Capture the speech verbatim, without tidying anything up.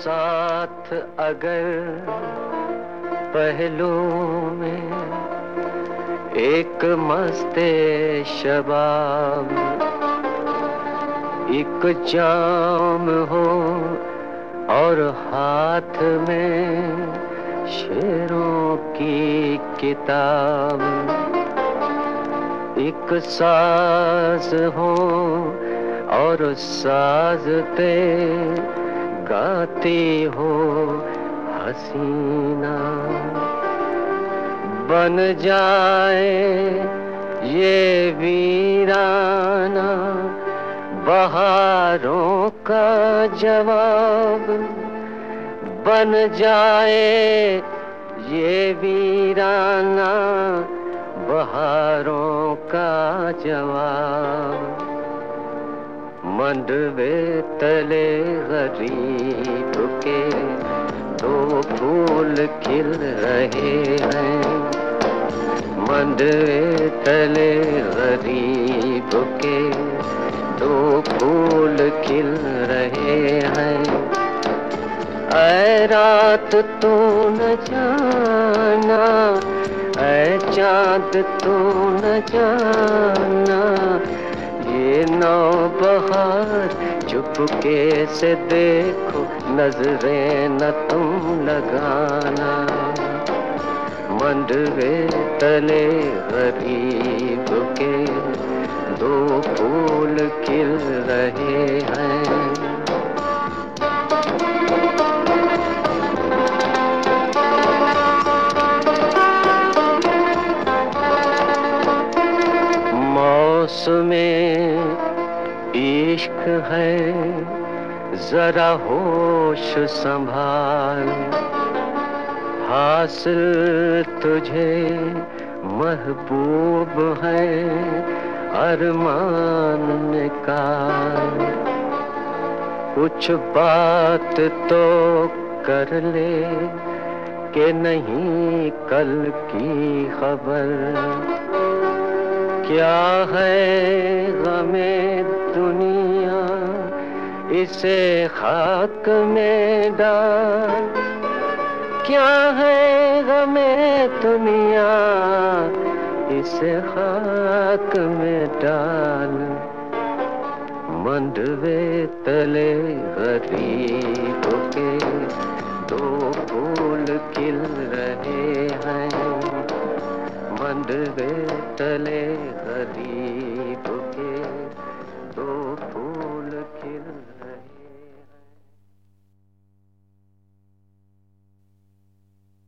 साथ अगर पहलू में एक मस्ते शबाब, एक जाम हो और हाथ में शेरों की किताब, एक साज हो और साज पे गाती हो हसीना, बन जाए ये वीराना बहारों का जवाब, बन जाए ये वीराना बहारों का जवाब। मंडवे तले गरीब के दो फूल खिल रहे हैं, मंडवे तले गरीब के दो फूल खिल रहे हैं। ऐ रात तू न जाना, ऐ चाँद तू न जाना, ये नौबहार चुपके से देखो, नजरें न तुम लगाना। मंडवे तले गरीब के दो फूल खिल रहे हैं। मौसमे इश्क है जरा होश संभाल, हासिल तुझे महबूब है अरमान निकाल। कुछ बात तो कर ले कि नहीं कल की खबर, क्या है गमे दुनिया इसे खाक में डाल, क्या है गमे दुनिया इसे खाक में डाल। मंडवे तले गरीब के दो फूल खिल रहे हैं, मंडवे तले गरीब के